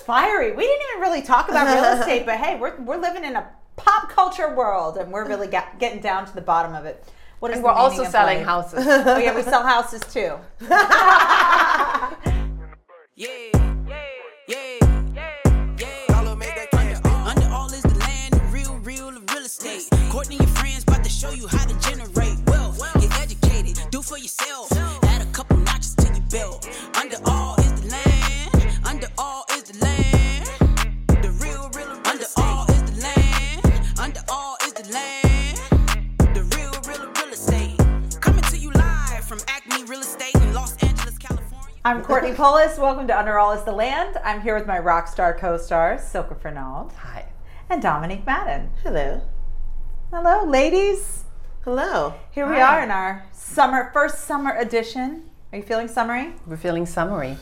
fiery. We didn't even really talk about real estate, but hey, we're living in a pop culture world, and we're really getting down to the bottom of it. What is and we're also selling houses. Oh yeah, we sell houses too. Under all is the land, the real estate. Courtney, your friends about to show you how to generate wealth. Get educated, do for yourself. Add a couple notches to your belt. Under all is the land. Under all is the land. The real under all is the land. Under all is the land. The real estate. Coming to you live from Acme Real Estate in Los Angeles, California. I'm Courtney Polis. Welcome to Under All is the Land. I'm here with my rock star co-stars, Silke Fernald. Hi. And Dominique Madden. Hello. Hello, ladies. Hello. Here we are in our first summer edition. Are you feeling summery? We're feeling summery.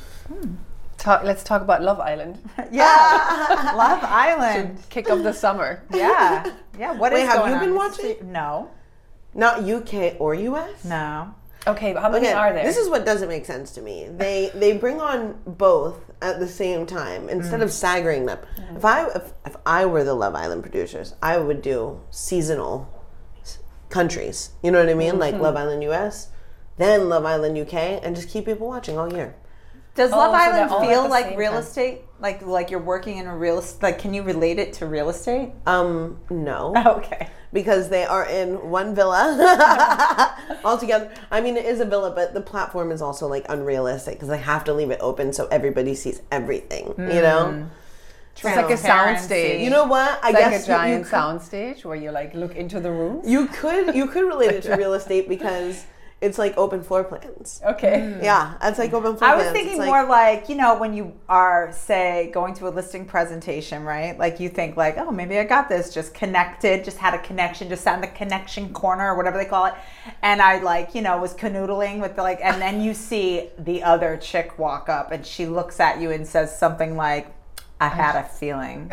Let's talk about Love Island. Yeah. Love Island. Kick off the summer. Yeah. Yeah. What is Wait, have going you on? been watching? No. Not UK or US? No. Okay, but how many are there? This is what doesn't make sense to me. They bring on both at the same time instead of staggering them. If I were the Love Island producers, I would do seasonal countries. You know what I mean? Like Love Island US, then Love Island UK, and just keep people watching all year. Does Love so Island they're all feel at the like same real time. estate? Like you're working in a real estate? Like, can you relate it to real estate? No. Okay. Because they are in one villa all together. I mean, it is a villa, but the platform is also like unrealistic because they have to leave it open so everybody sees everything, you know? It's like a sound stage. You know what? I It's like guess a giant sound stage where you like look into the rooms. you could relate it to real estate because it's like open floor plans. Okay. Yeah, it's like open floor I plans. was thinking It's more like, you know, when you are, say, going to a listing presentation, right? Like you think like, oh, maybe I got this, just connected, just had a connection, just sat in the connection corner or whatever they call it. And I like, you know, was canoodling with the, like, and then you see the other chick walk up and she looks at you and says something like, I had a feeling.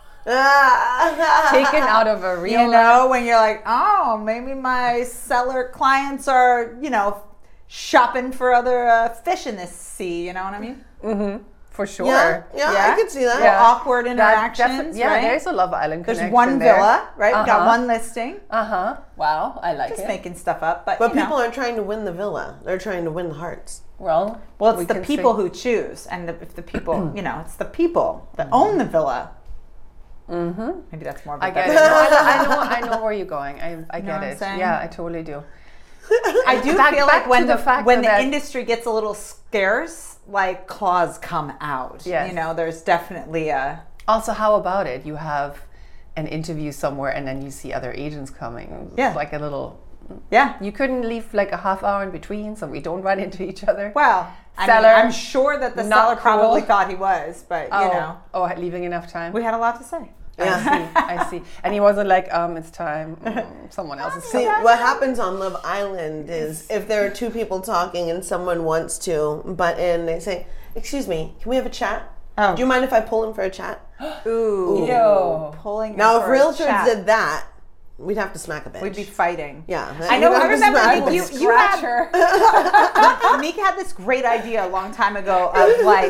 Taken out of a real You know, when you're like, oh, maybe my seller clients are, you know, shopping for other fish in this sea. You know what I mean? for sure. yeah, I could see that. Yeah. Awkward interactions. Yeah, right? there's a Love Island connection There's one there. villa, right? We got Uh-huh. one listing. Wow, I like Just it. making stuff up, but But you know. people aren't trying to win the villa. They're trying to win the hearts. Well, Well, we it's the can people say- who choose, and if the people, you know, it's the people that own the villa. Maybe that's more of a I get better- it. No, I know where you're going. I know get what I'm it. saying? Yeah, I totally do. I do Back- feel back like to when the the fact when the that- industry gets a little scarce, like claws come out. Yes. You know, there's definitely a Also, how about it? You have an interview somewhere and then you see other agents coming. It's Yeah. like a little... yeah. You couldn't leave like a half hour in between so we don't run into each other? Well, I mean, Seller, I'm sure that the not seller probably cool. thought he was, but you know, Oh, leaving enough time? we had a lot to say. I see. And he wasn't like, it's time. Someone else is See, what happens on Love Island is if there are two people talking and someone wants to butt in, they say, "Excuse me, can we have a chat? Oh. Do you mind if I pull in for a chat?" Ooh, Yo. pulling. Now, in if for a realtors chat, did that, we'd have to smack a bitch. we'd be fighting. Yeah, I know. we'd I have to remember smack a you. bitch. You had Scratcher. Mika had this great idea a long time ago of like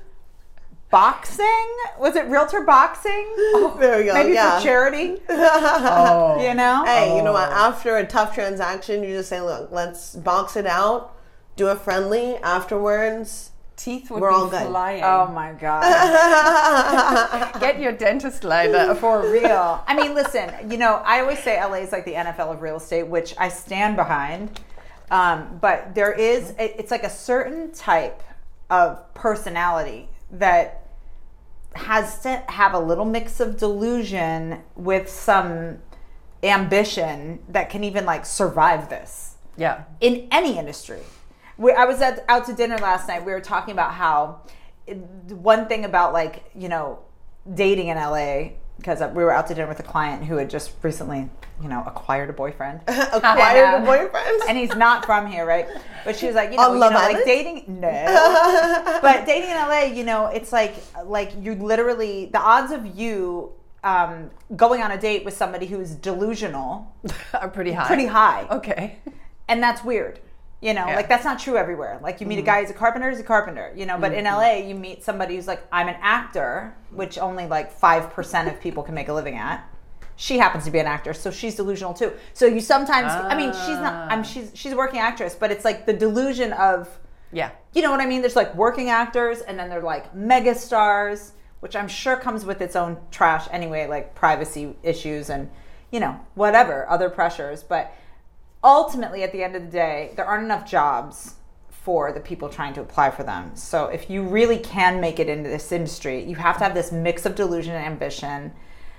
boxing. Was it realtor boxing? There we go. Maybe yeah. for charity. Oh. You know. Hey, you know what? After a tough transaction, you just say, "Look, let's box it out, do a friendly afterwards." Teeth would We're all be good. flying. Oh my god. Get your dentist liner. For real. I mean, listen, you know, I always say LA is like the NFL of real estate, which I stand behind. But there is, it's like a certain type of personality that has to have a little mix of delusion with some ambition that can even like survive this Yeah. in any industry. I was out to dinner last night. We were talking about how one thing about like, you know, dating in LA, because we were out to dinner with a client who had just recently, you know, acquired a boyfriend. Acquired a boyfriend. And he's not from here, right? But she was like, you know, On Love like Island? dating, no. But dating in LA, you know, it's like you literally, the odds of you going on a date with somebody who's delusional Are pretty high. pretty high. Okay. And that's weird. You know, Yeah. like that's not true everywhere. Like you meet a guy who's a carpenter, he's a carpenter, you know, but in LA you meet somebody who's like, I'm an actor, which only like 5% of people can make a living at. She happens to be an actor, so she's delusional too. So you sometimes, I mean, she's not, she's a working actress, but it's like the delusion of, Yeah. you know what I mean? There's like working actors and then they're like mega stars, which I'm sure comes with its own trash anyway, like privacy issues and, you know, whatever, other pressures. But ultimately, at the end of the day, there aren't enough jobs for the people trying to apply for them. So if you really can make it into this industry, you have to have this mix of delusion and ambition.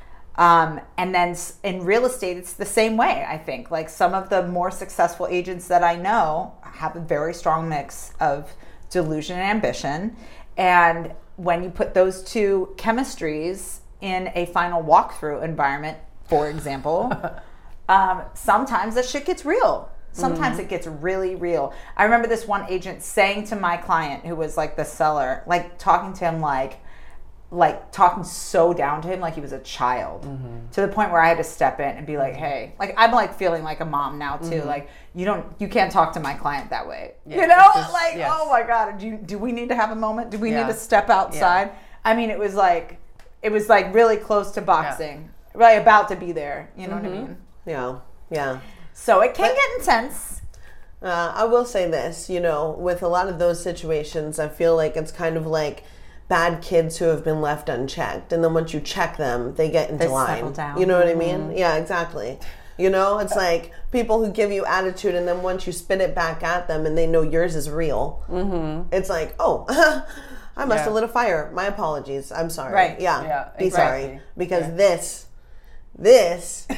And then in real estate, it's the same way, I think. Like some of the more successful agents that I know have a very strong mix of delusion and ambition. And when you put those two chemistries in a final walkthrough environment, for example, sometimes that shit gets real. Sometimes it gets really real. I remember this one agent saying to my client who was like the seller, like talking to him like talking so down to him like he was a child, to the point where I had to step in and be like, hey, like I'm like feeling like a mom now too. Like you can't talk to my client that way. Yeah, you know, just, like, yes. oh my God, do we need to have a moment? Do we Yeah. need to step outside? I mean, it was like really close to boxing, really about to be there. You know what I mean? Yeah. So it can get intense. I will say this, you know, with a lot of those situations, I feel like it's kind of like bad kids who have been left unchecked, and then once you check them, they get into They line. settle down. You know what I mean? Yeah, exactly. You know, it's like people who give you attitude, and then once you spit it back at them, and they know yours is real, it's like, oh, I must have lit a fire. My apologies. I'm sorry. Right. Yeah, Be exactly. sorry, because this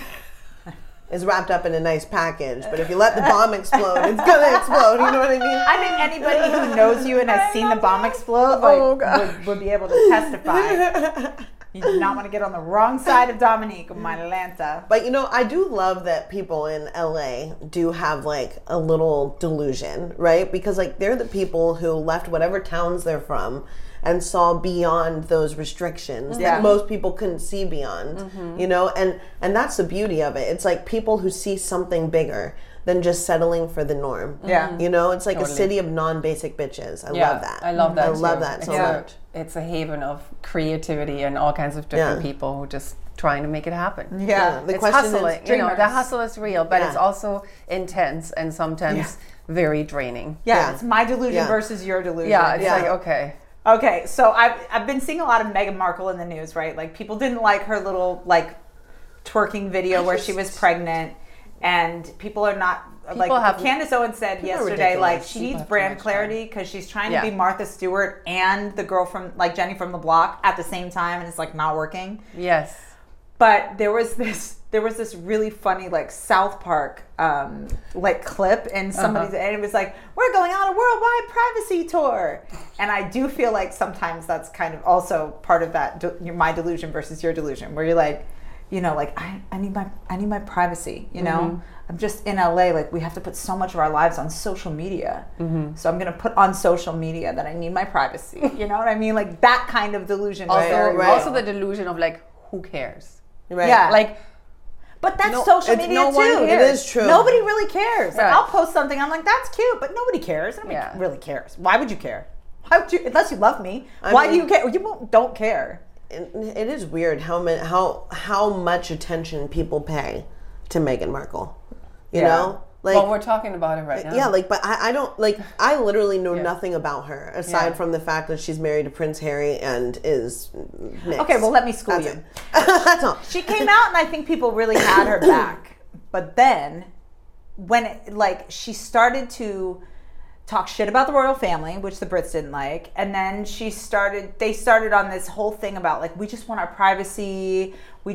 is wrapped up in a nice package. But if you let the bomb explode, it's gonna explode. You know what I mean? I think anybody who knows you and has seen the bomb explode would be able to testify. You do not want to get on the wrong side of Dominique, my Atlanta. But you know, I do love that people in LA do have like a little delusion, right? Because like they're the people who left whatever towns they're from and saw beyond those restrictions that most people couldn't see beyond, you know? And that's the beauty of it. It's like people who see something bigger than just settling for the norm. Yeah. You know, it's like Totally. a city of non-basic bitches. I love that. I love that. I love too. that so It's much. It's a haven of creativity and all kinds of different people who just trying to make it happen. Yeah. The It's question hustling. is, You know, the dreamers. hustle is real, but it's Yeah. also intense and sometimes very draining. Yeah, it's my delusion Yeah. versus your delusion. Yeah, it's Yeah. like, okay. Okay, so I've been seeing a lot of Meghan Markle in the news, right? Like people didn't like her little like twerking video where she was pregnant, and people are not like have- Candace Owens said People are yesterday, like ridiculous. she People needs have too brand much clarity because she's trying Yeah. to be Martha Stewart and the girl from like Jenny from the Block at the same time, and it's like not working. Yes. But there was this really funny like South Park like clip in somebody's and it was like, we're going on a worldwide privacy tour. And I do feel like sometimes that's kind of also part of that my delusion versus your delusion, where you're like, you know, like I need my privacy, you know? I'm just in LA, like we have to put so much of our lives on social media. So I'm gonna put on social media that I need my privacy. You know what I mean? Like that kind of delusion. Also, very real. also the delusion of like, who cares? Right. Yeah. Like, But that's No, social it's- media no one too. cares. It is true. Nobody really cares. Like Right. I'll post something, I'm like, that's cute, but nobody cares. Nobody Yeah. really cares. Why would you care? Why would you? Unless you love me, I why mean- do you care? Don't care. It is weird how much attention people pay to Meghan Markle. You Yeah. know? Like well, we're talking about it right now. yeah, like, but I don't, like, I literally know nothing about her aside from the fact that she's married to Prince Harry and is mixed. Okay, well let me school That's you. it. That's all. She came out and I think people really had her back. But then when she started to talk shit about the royal family, which the Brits didn't like, and then they started on this whole thing about like, we just want our privacy,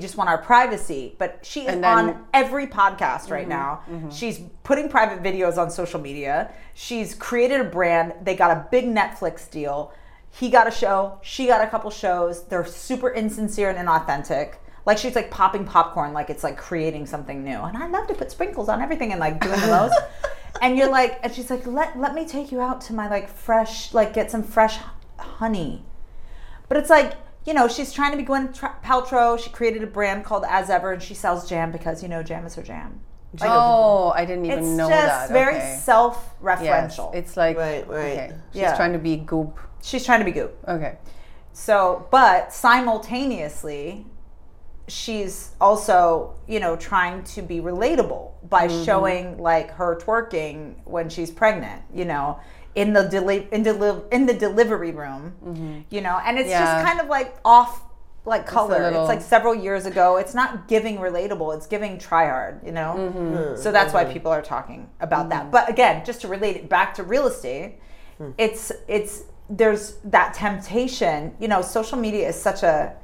but she is And then- on every podcast right now. She's putting private videos on social media. She's created a brand. They got a big Netflix deal. He got a show, she got a couple shows. They're super insincere and inauthentic. Like she's like popping popcorn like it's like creating something new. And I love to put sprinkles on everything and like doing those. And you're like, and she's like, let me take you out to my like fresh, like get some fresh honey. But it's like, you know, she's trying to be Gwyneth Paltrow. She created a brand called As Ever and she sells jam because, you know, jam is her jam. Oh, I didn't even It's know just that. very Okay. self-referential. Yes, it's like Right. Okay. She's Yeah. trying to be goop. She's trying to be goop. Okay. So, but simultaneously, she's also, trying to be relatable by showing like her twerking when she's pregnant, in the delivery room, and it's just Yeah. kind of like off like color. little- It's like several years ago. It's not giving relatable. It's giving try hard, So that's why people are talking about that. But again, just to relate it back to real estate, it's there's that temptation. Social media is such a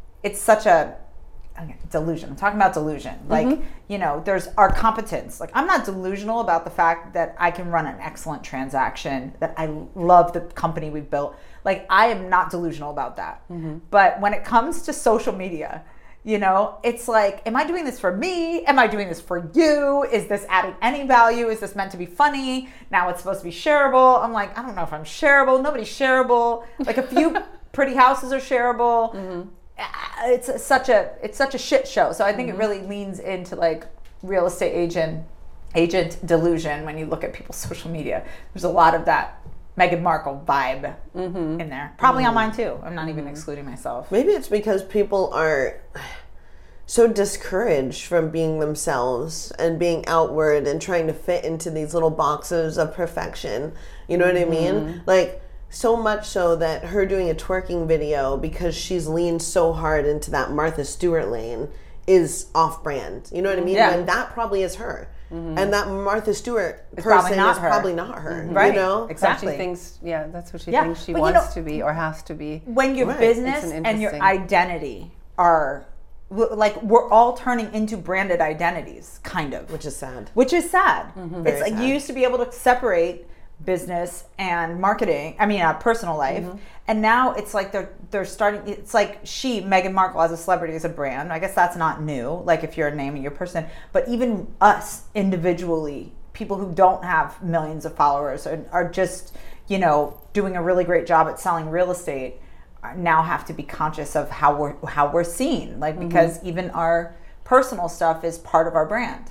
delusion. I'm talking about delusion. Like, there's our competence. Like, I'm not delusional about the fact that I can run an excellent transaction, that I love the company we've built. Like, I am not delusional about that. But when it comes to social media, it's like, am I doing this for me? Am I doing this for you? Is this adding any value? Is this meant to be funny? Now it's supposed to be shareable. I'm like, I don't know if I'm shareable. Nobody's shareable. Like, a few pretty houses are shareable. It's such a shit show. So I think it really leans into like real estate agent delusion when you look at people's social media. There's a lot of that Meghan Markle vibe in there. Probably on mine too. I'm not even excluding myself. Maybe it's because people are so discouraged from being themselves and being outward and trying to fit into these little boxes of perfection. You know what I mean? Like, so much so that her doing a twerking video because she's leaned so hard into that Martha Stewart lane is off-brand. You know what I mean? Yeah. And that probably is her. And that Martha Stewart person probably not is her. probably not her. Right. Exactly. Exactly. She thinks, that's what she Yeah, thinks she but wants to be or has to be. When your Right. business It's an and your interesting- identity are like, we're all turning into branded identities, kind of. Which is sad. It's Very like sad. you used to be able to separate business and marketing, personal life, and now it's like they're starting, it's like Meghan Markle as a celebrity is a brand. I guess that's not new, like if you're naming your person, but even us individually, people who don't have millions of followers are just doing a really great job at selling real estate, now have to be conscious of how we're seen, like, because even our personal stuff is part of our brand.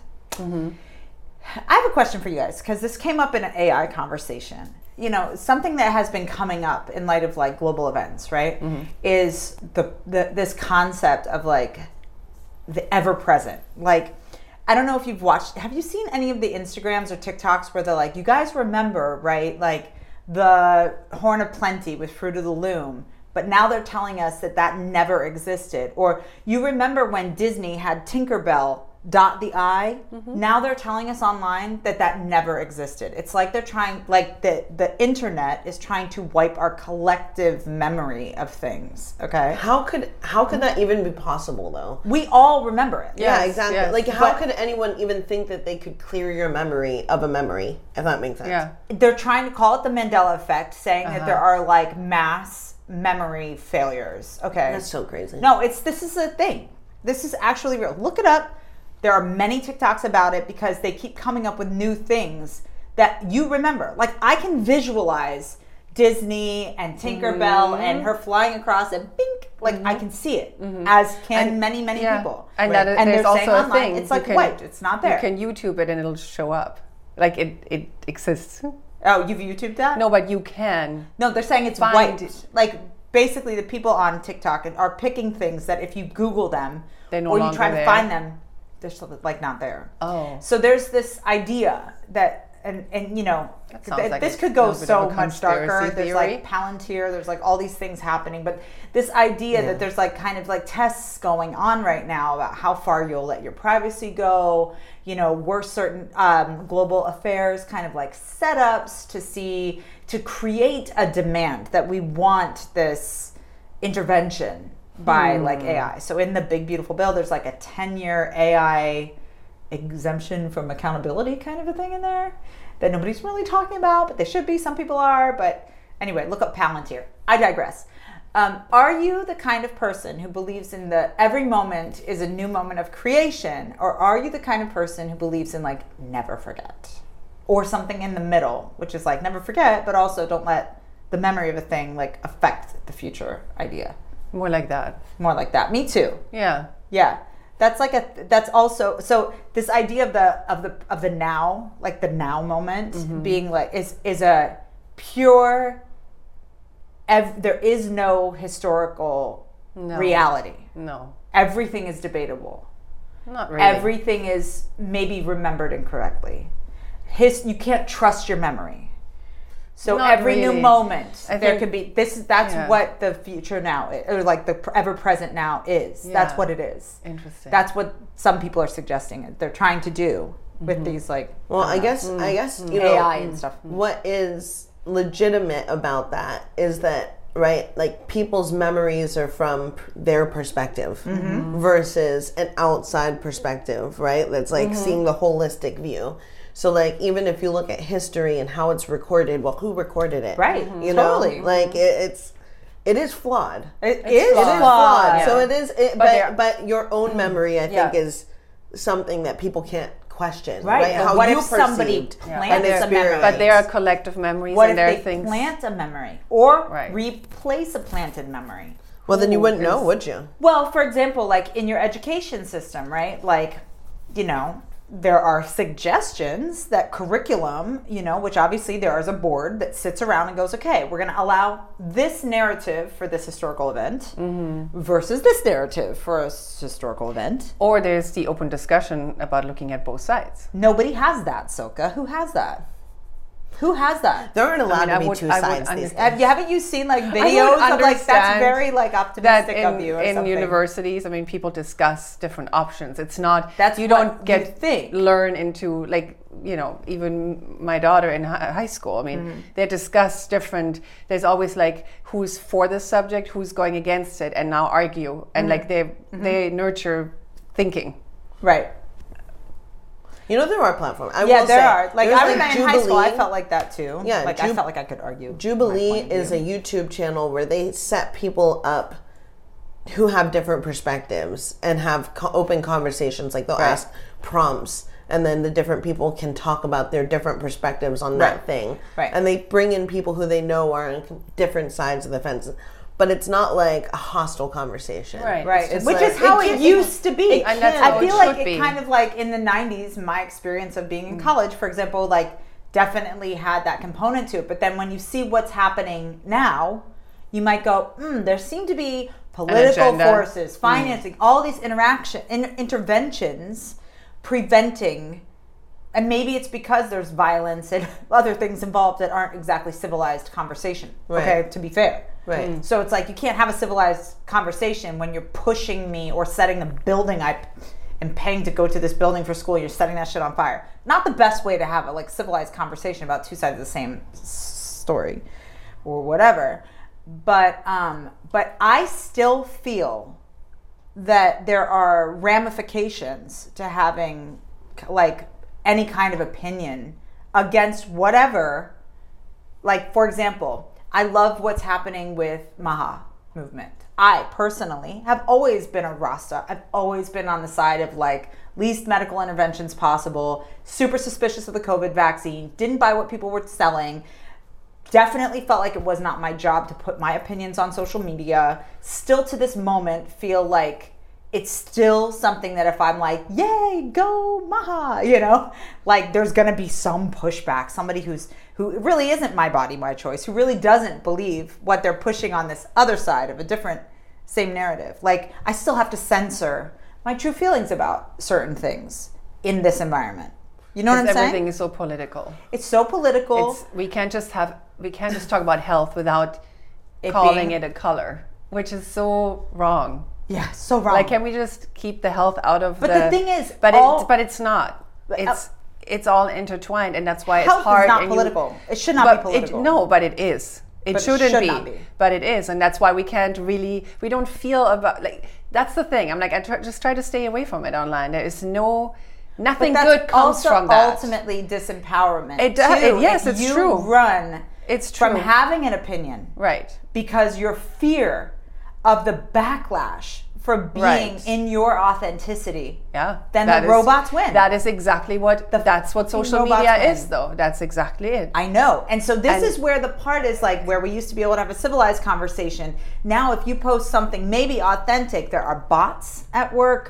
I have a question for you guys, because this came up in an AI conversation. Something that has been coming up in light of like global events, right? Is this concept of like the ever present. Like, I don't know if have you seen any of the Instagrams or TikToks where they're like, you guys remember, right? Like the Horn of Plenty with Fruit of the Loom, but now they're telling us that never existed. Or you remember when Disney had Tinkerbell dot the I? Now they're telling us online that never existed. It's like they're trying, like the internet is trying to wipe our collective memory of things. Okay, How could that even be possible though? we all remember it. Yeah, Yes, exactly. yes. Like, how But- could anyone even think that they could clear your memory of a memory, if that makes sense? Yeah. They're trying to call it the Mandela effect, saying that there are like mass memory failures. Okay, That's so crazy. no, this is a thing. This is actually real. Look it up. There are many TikToks about it because they keep coming up with new things that you remember. Like, I can visualize Disney and Tinkerbell and her flying across and bink. Like, I can see it, as can many people. And, Right. that, And there's they're saying also a online, thing. it's you like can- wiped. It's not there. You can YouTube it and it'll show up. Like it exists. Oh, you've YouTubed that? No, but you can. No, they're saying it's Find wiped. it. Like, basically, the people on TikTok are picking things that if you Google them They're no or you longer try to there. find them, they're still like not there. Oh. So there's this idea that, and sounds like this a could go little bit so of a much darker. conspiracy There's theory. like Palantir, there's like all these things happening, but this idea that there's like kind of like tests going on right now about how far you'll let your privacy go. Were certain global affairs kind of like setups to create a demand that we want this intervention by like AI. So in the Big Beautiful Bill, there's like a 10-year AI exemption from accountability kind of a thing in there that nobody's really talking about, but they should be. Some people are. But anyway, look up Palantir. I digress. Are you the kind of person who believes in every moment is a new moment of creation, or are you the kind of person who believes in like never forget, or something in the middle, which is like never forget, but also don't let the memory of a thing like affect the future idea? More like that. More like that. Me too. Yeah. Yeah. that's also, so this idea of the now, like the now moment being like is a pure there is no historical reality. No, Everything is debatable. not really. Everything is maybe remembered incorrectly. You can't trust your memory. So Not every new really. moment I there think- could be that's Yeah. what the future now is, or like the ever present now is. That's Yeah. what it is. Interesting. That's what some people are suggesting they're trying to do with these like Well, I guess you know, AI and stuff. what is legitimate about that is that, right, like people's memories are from their perspective versus an outside perspective, right? That's like seeing the holistic view. So like even if you look at history and how it's recorded, well, who recorded it? Right. You know, Totally. like it is flawed. It is flawed. flawed. So it is, there- but your own memory, I think, Yeah. is something that people can't question, Right. right? But how what you if somebody perceived plants an a memory? experience. but there are collective memories, What and if there they are things. plant a memory or Right. replace a planted memory? Well, then you wouldn't know, is- would you? Well, for example, like in your education system, right? Like, you know, there are suggestions that curriculum, you know, which obviously there is a board that sits around and goes, okay, we're going to allow this narrative for this historical event versus this narrative for a historical event. Or there's the open discussion about looking at both sides. Nobody has that, Silka. Who has that? Who has that? There aren't allowed I to be would- two I would sides these understand. days. Haven't you seen like would videos of like that's understand very like That optimistic of you or in something? universities, I mean, people discuss different options. It's not That's you what don't you get think. learn into like, you know, even my daughter in high school. I mean, they discuss different. There's always like who's for this subject, who's going against it, and now argue and like they nurture thinking. Right. You know, there are platforms. I Yeah, will there say, are. Like there's, I remember in high school, I Jubilee. felt like that too. Yeah, like I felt like I could argue. Jubilee my point of is a view. YouTube channel where they set people up who have different perspectives and have open conversations. Like they'll Right. ask prompts, and then the different people can talk about their different perspectives on Right. that thing. Right. And they bring in people who they know are on different sides of the fence. But it's not like a hostile conversation. Right. Right, It's which like- is how it it, can- used to be. And that's I how feel it like should it be. kind of like in the 90s, my experience of being in college, for example, like definitely had that component to it. But then when you see what's happening now, you might go, there seem to be political agenda. forces, financing, all these interventions preventing. And maybe it's because there's violence and other things involved that aren't exactly civilized conversation. Okay, Right. to be fair. Right. So it's like you can't have a civilized conversation when you're pushing me or setting the building I am paying to go to this building for school. You're setting that shit on fire. Not the best way to have a like civilized conversation about two sides of the same story or whatever. But I still feel that there are ramifications to having like any kind of opinion against whatever. Like, for example, I love what's happening with Maha movement. I personally have always been a Rasta. I've always been on the side of like least medical interventions possible, super suspicious of the COVID vaccine, didn't buy what people were selling, definitely felt like it was not my job to put my opinions on social media. Still to this moment feel like it's still something that if I'm like, yay, go Maha, you know, like there's gonna be some pushback, somebody who really isn't my body, my choice, who really doesn't believe what they're pushing on this other side of a different same narrative. Like I still have to censor my true feelings about certain things in this environment. You know what I'm saying? Everything is so political. It's so political. We can't just talk about health without It calling being- it a color, which is so wrong. Yeah, so wrong. Like, can we just keep the health out of But the thing is, but all- but it's not. It's all intertwined, and that's why it's Health is hard. not and you- political. It should not be but political. No, but it is. It But it shouldn't should be, not be. but it is, and that's why we can't really. We don't feel about like. That's the thing. I'm like, just try to stay away from it online. There is nothing But good that's comes also from that. ultimately disempowerment. It does- too. yes, If it's you true. Run It's from true. having an opinion Right. because your fear of the backlash for being Right. in your authenticity. Yeah. Then that the is- robots win. That is exactly what. That's what social robots media win. is, though. That's exactly it. I know. And so this And- is where the part is like where we used to be able to have a civilized conversation. Now, if you post something maybe authentic, there are bots at work.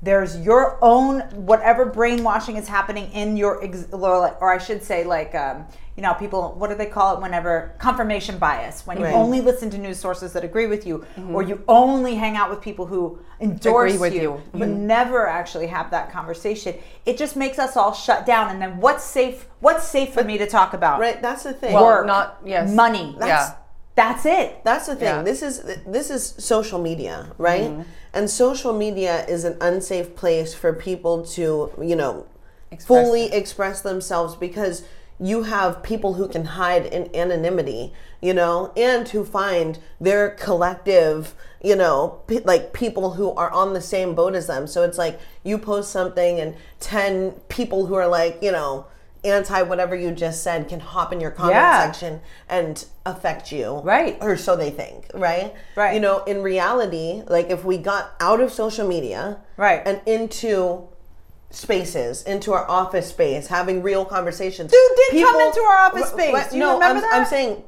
there's your own whatever brainwashing is happening in your or I should say like people, what do they call it whenever confirmation bias, when you only listen to news sources that agree with you, or you only hang out with people who endorse you but never actually have that conversation. It just makes us all shut down. And then what's safe for me to talk about? Right, that's the thing. Work, money. That's it. That's the thing. Yeah. This is social media, right? And social media is an unsafe place for people to, fully express themselves, because you have people who can hide in anonymity, and who find their collective, like people who are on the same boat as them. So it's like you post something and 10 people who are like, anti whatever you just said can hop in your comment section and affect you. Right. Or so they think, right? Right. In reality, like if we got out of social media and into spaces, into our office space, having real conversations. Dude did come into our office space. Do you remember that? I'm saying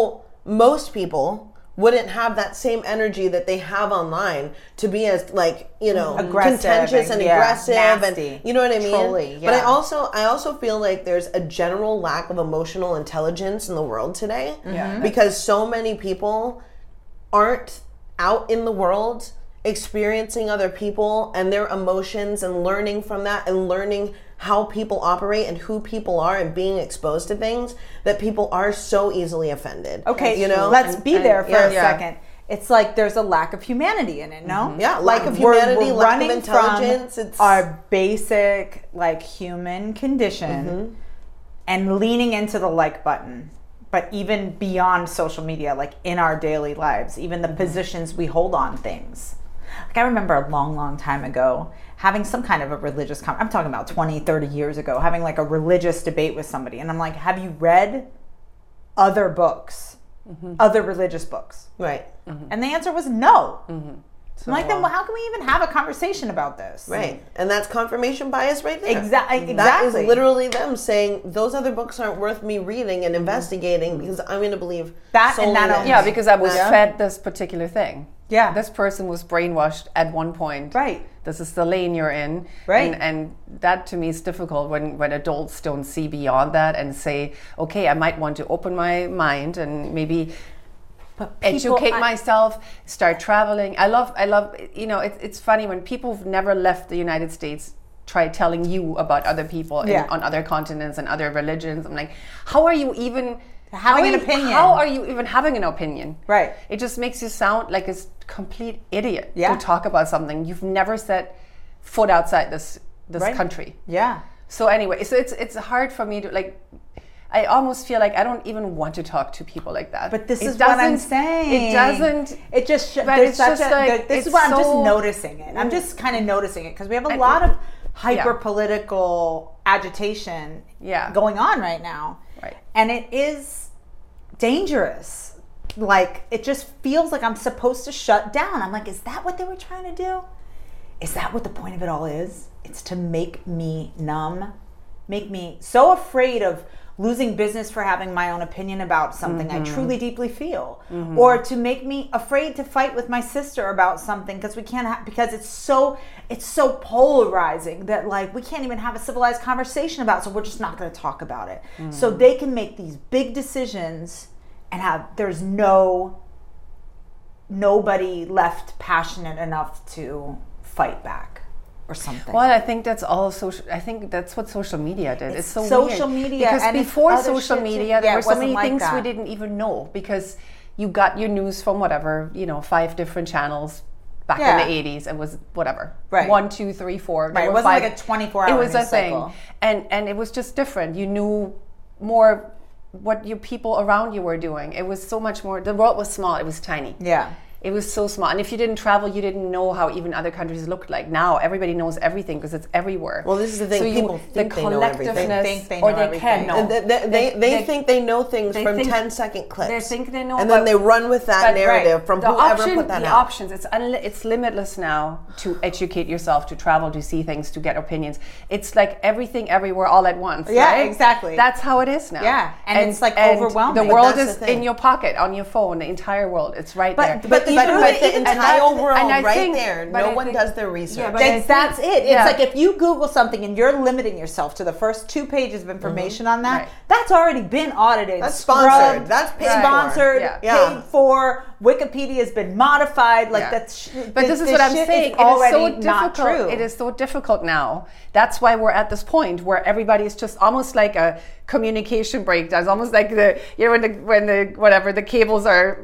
most people wouldn't have that same energy that they have online to be as contentious and aggressive nasty, and you know what I mean? Trolly, But I also feel like there's a general lack of emotional intelligence in the world today. Because so many people aren't out in the world experiencing other people and their emotions and learning from that and learning how people operate and who people are and being exposed to things, that people are so easily offended. Okay, let's be there for a second. It's like there's a lack of humanity in it, no? Yeah, lack of humanity, lack of intelligence. It's our basic human condition and leaning into the like button. But even beyond social media, like in our daily lives, even the positions we hold on things. Like I remember a long, long time ago having some kind of a religious, I'm talking about 20, 30 years ago, having like a religious debate with somebody. And I'm like, have you read other books, other religious books? Right. And the answer was no. So I'm like, then how can we even have a conversation about this? Right. And that's confirmation bias right there. Exactly. That is literally them saying, those other books aren't worth me reading and investigating because I'm going to believe that and that only. Yeah, because I was fed this particular thing. Yeah. This person was brainwashed at one point. Right. This is the lane you're in. Right. And that to me is difficult when adults don't see beyond that and say, okay, I might want to open my mind and maybe educate myself, start traveling. I love, it's funny when people who've never left the United States try telling you about other people on other continents and other religions. I'm like, how are you even having an opinion? How are you even having an opinion? Right. It just makes you sound like a complete idiot to talk about something you've never set foot outside this country. Yeah. So anyway, so it's hard for me to I almost feel like I don't even want to talk to people like that. But this is what I'm saying. It doesn't. It just. This is what I'm just noticing it. I'm just kind of noticing it because we have a lot of hyper political agitation going on right now. Right. And it is dangerous. Like it just feels like I'm supposed to shut down. I'm like, is that what they were trying to do? Is that what the point of it all is? It's to make me numb, make me so afraid of losing business for having my own opinion about something I truly deeply feel, or to make me afraid to fight with my sister about something because we can't because it's so polarizing that we can't even have a civilized conversation about it, so we're just not going to talk about it. So they can make these big decisions and there's nobody left passionate enough to fight back. Or something. Well, I think that's all social. I think that's what social media did. It's so social weird. media, because and before social media, there were so many things that. we didn't even know because you got your news from 5 different channels back in the 80s. It was whatever, 1, 2, 3, 4. Right, it wasn't like a 24-hour. It was a cycle. thing, and it was just different. You knew more what your people around you were doing. It was so much more. The world was small. It was tiny. Yeah. It was so small. And if you didn't travel, you didn't know how even other countries looked like. Now, everybody knows everything because it's everywhere. Well, this is the thing. So people think they know everything. They can know. They think they know things from 10-second clips. They think they know. And then they run with that narrative from whoever put that out. The options, it's limitless now to educate yourself, to travel, to see things, to get opinions. It's like everything, everywhere, all at once. Yeah, right? exactly. That's how it is now. Yeah, and it's overwhelming. The world is in your pocket, on your phone, the entire world. It's right there. But the entire world and I right think- there, but no I one think- does their research. Yeah, but That's it. Yeah. It's like if you Google something and you're limiting yourself to the first 2 pages of information on that, Right. that's already been audited. That's sponsored. scrubbed, That's paid for. sponsored, Yeah. paid for. Wikipedia has been modified. Like Yeah. that's. But this is what I'm shit saying. Is It is already so not difficult. true. It is so difficult now. That's why we're at this point where everybody is just almost like a communication breakdown. It's almost like when the cables are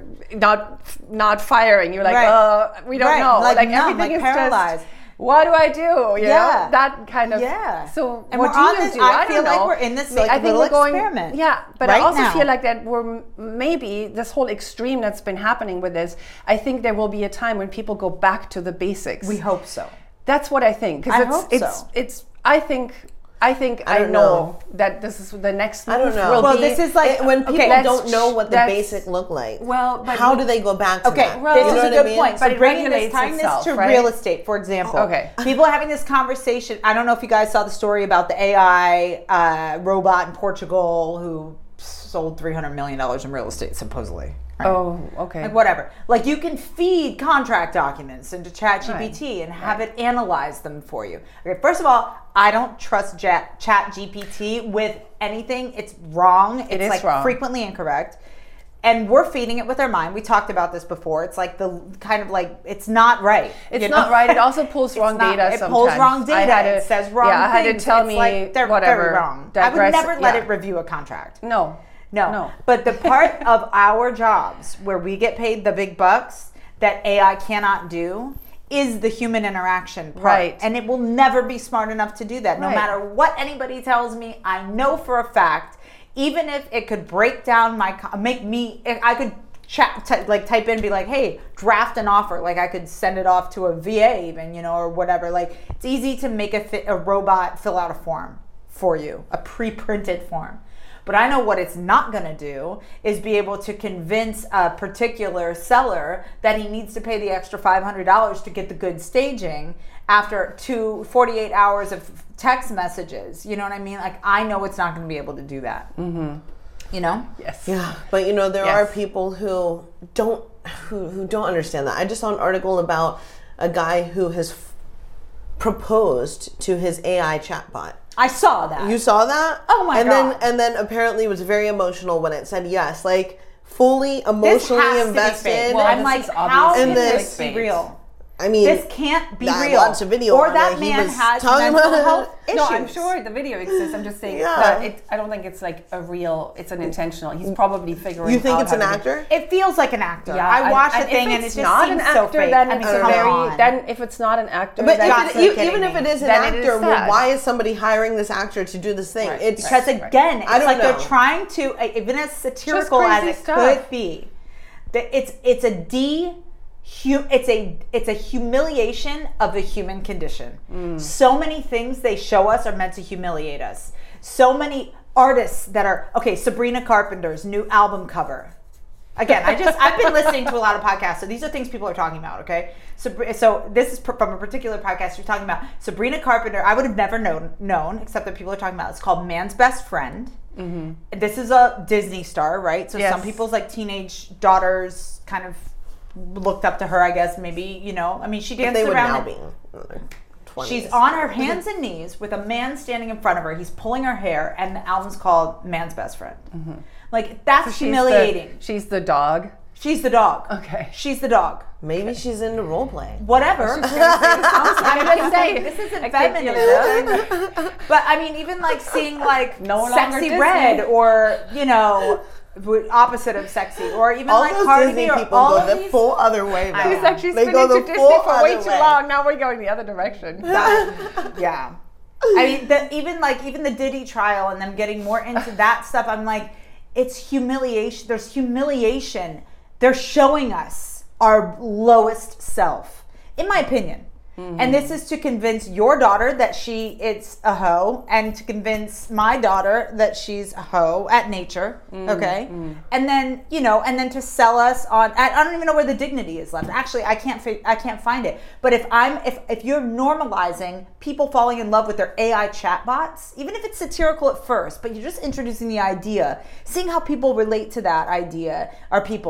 not firing. You're like, Right. we don't Right. know. Like numb, everything like is paralyzed. just. What do I do? You know? That kind of. Yeah. So And what we're do on you this- do? I don't feel like know. we're in this, like, I think little we're going, experiment Yeah, but right I also now. feel like that we're maybe this whole extreme that's been happening with this. I think there will be a time when people go back to the basics. We hope so. That's what I think. I Because hope so. it's. I think I don't know know. that this is the next move. I don't know. Will Well, be, this is like When people okay, don't know what the that's- basic look like, Well, but how we- do they go back to Okay, that? well, this You is know a what I good mean? point. But So it bringing this, regulates tying this itself, to right? real estate, for example. Okay. People are having this conversation. I don't know if you guys saw the story about the AI robot in Portugal who sold $300 million in real estate, supposedly. Right? Oh, okay. Like whatever. Like you can feed contract documents into ChatGPT and have it analyze them for you. Okay, first of all, I don't trust ChatGPT with anything. It's wrong. It's is like wrong. frequently incorrect. And we're feeding it with our mind. We talked about this before. It's like the kind of like it's not right. It's you not know? right. It also pulls It's wrong not- data. It sometimes. pulls wrong I data. had It says wrong Yeah, I had to things. tell It's me like they're whatever. very wrong. I would digress- never let yeah. it review a contract. No. No. But the part of our jobs where we get paid the big bucks that AI cannot do is the human interaction part. Right. And it will never be smart enough to do that. No Right. matter what anybody tells me, I know for a fact, even if it could break down I could type in and be like, hey, draft an offer. Like I could send it off to a VA even, or whatever. Like it's easy to make a robot fill out a form for you, a pre-printed form. But I know what it's not going to do is be able to convince a particular seller that he needs to pay the extra $500 to get the good staging after 48 hours of text messages. You know what I mean? Like I know it's not going to be able to do that. Mm-hmm. Yes. Yeah, but there Yes. are people who don't understand that. I just saw an article about a guy who has proposed to his AI chatbot. I saw that. You saw that? Oh my God. And then apparently was very emotional when it said yes, like fully emotionally this has invested. To be fake. Well, I'm this like, is how obviously can this fake. be real? I mean, This can't be I real. watched a video or on that it. He man was has talking mental about health it. issues. No, I'm sure the video exists. I'm just saying Yeah. that I don't think it's like a real. It's an intentional. He's probably figuring. You think out it's how an to do- actor? It feels like an actor. Yeah, I watched the and thing if and it it's just not seems an so actor, fake. then I it's mean, a come very. on. Then if it's not an actor, But then even if it is an Then it is actor, well, sad. why is somebody hiring this actor to do this thing? Right. It's Because again, it's I don't like know. they're trying to, even as satirical as crazy it stuff. could be, it's a humiliation of the human condition. So many things they show us are meant to humiliate us. So many artists that are Sabrina Carpenter's new album cover. Again, I've been listening to a lot of podcasts, so these are things people are talking about. Okay, so this is from a particular podcast you're talking about. Sabrina Carpenter, I would have never known except that people are talking about. It's called Man's Best Friend. Mm-hmm. This is a Disney star, right? So Yes. some people's teenage daughters kind of looked up to her, I guess. Maybe she danced they would around. now be in their 20s. She's on her hands and knees with a man standing in front of her. He's pulling her hair, and the album's called Man's Best Friend. Mm-hmm. Like that's humiliating. She's the dog. She's the dog. Okay. She's the dog. Maybe she's into role play. Whatever. I'm just saying. This isn't I can't feel feminism. But I mean, even seeing No longer Sexy Disney. Red or opposite of sexy, or even All like those Cardi Disney B, or people all go of the these. full other way. I though. know. She's actually They been go into the Disney full for way other too way. long. Now we're going the other direction. Yeah. I mean, even the Diddy trial and them getting more into that stuff. I'm like, it's humiliation. There's humiliation. They're showing us our lowest self, in my opinion. Mm-hmm. And this is to convince your daughter that it's a hoe, and to convince my daughter that she's a hoe at nature. Mm-hmm. Okay. And then, and then to sell us on, I don't even know where the dignity is left. Actually, I can't find it. But if you're normalizing people falling in love with their AI chatbots, even if it's satirical at first, but you're just introducing the idea, seeing how people relate to that idea, are people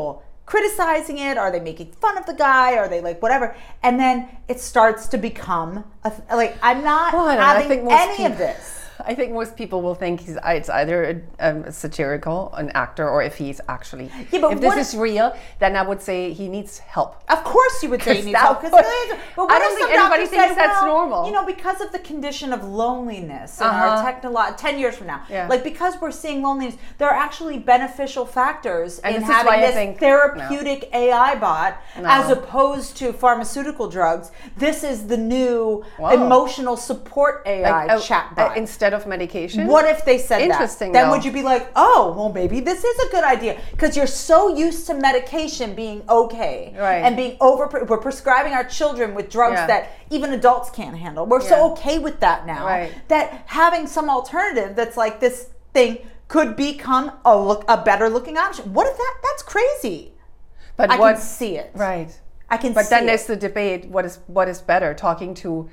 criticizing it? Are they making fun of the guy? Are they like whatever? And then it starts to become like, I'm not having any of this. I think most people will think it's either a satirical, an actor, or if he's actually. Yeah, but if this is real, then I would say he needs help. Of course, you would say he needs help. But what I if don't think some anybody doctor thinks said, that's well, normal. You know, because of the condition of loneliness and our 10 years from now, like because we're seeing loneliness, there are actually beneficial factors in having this therapeutic AI bot as opposed to pharmaceutical drugs. This is the new emotional support AI chatbot. Instead of medication? What if they said Interesting, that? Then would you be like, oh, well, maybe this is a good idea? Because you're so used to medication being okay. Right. And being we're prescribing our children with drugs that even adults can't handle. We're so okay with that now that having some alternative that's like this thing could become a better looking option. What if that's crazy? But I can see it. Right. I can see it. But then there's the debate, what is better? Talking to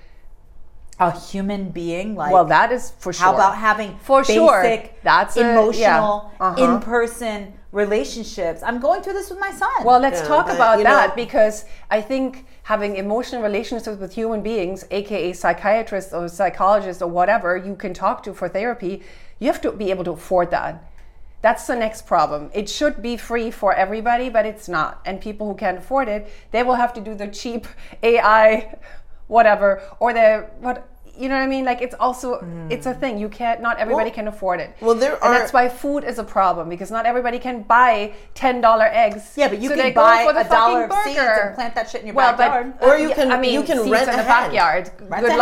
a human being, like, well, that is for sure. How about having basic, that's emotional, in-person relationships? I'm going through this with my son. Well, let's talk about that, because I think having emotional relationships with human beings, aka psychiatrists or psychologists or whatever you can talk to for therapy, you have to be able to afford that. That's the next problem. It should be free for everybody, but it's not. And people who can't afford it, they will have to do the cheap AI whatever, or you know what I mean? Like, it's also, it's a thing. You can't, not everybody can afford it. Well, and that's why food is a problem, because not everybody can buy $10 eggs. Yeah, but you can buy $1 of seeds and plant that shit in your backyard. Or you can rent in the hen. backyard. Good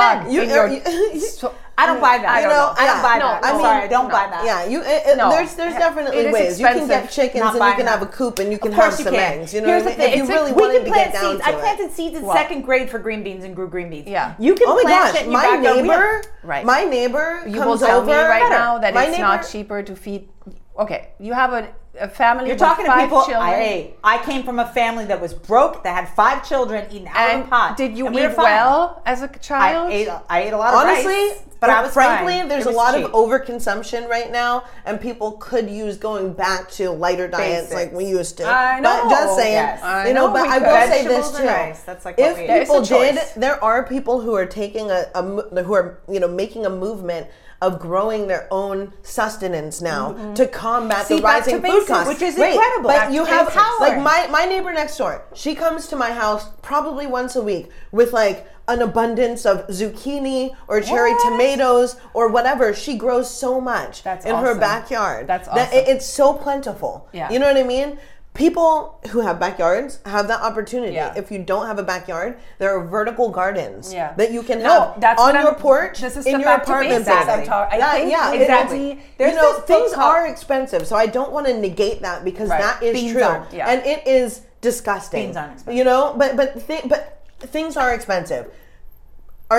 luck. I don't buy that. I don't buy that. I'm sorry, I don't buy that. Yeah, there's definitely ways. You can get chickens and you can have a coop and you can have some eggs. You know what I mean? If you really wanted to get down to it. I planted seeds in second grade for green beans and grew green beans. Yeah. You can plant shit in your backyard. My neighbor you comes will tell over me right now that it's not cheaper to feed. Okay, you have a family. You're with talking to 5 people. children. I came from a family that was broke, that had 5 children eating out of a pot. Did you eat well as a child? I ate a lot of rice, but I was frankly, fine. there's a lot of overconsumption right now, and people could use going back to lighter diets like we used to. I know. But just saying, Yes. But I will say this too: that's like if people did, there are people who are taking who are making a movement of growing their own sustenance now to combat the rising food costs, which is incredible. But you have power. like my neighbor next door. She comes to my house probably once a week with like an abundance of zucchini or cherry tomatoes or whatever. She grows so much in her backyard. That's awesome. That it's so plentiful. Yeah. You know what I mean? People who have backyards have that opportunity. Yeah. If you don't have a backyard, there are vertical gardens that you can No, have on your porch this is in the your back to apartment basics building. I think exactly. There's things are expensive, so I don't want to negate that because that is Beans true, aren't, and it is disgusting. Beans aren't expensive. You know, but things are expensive. Our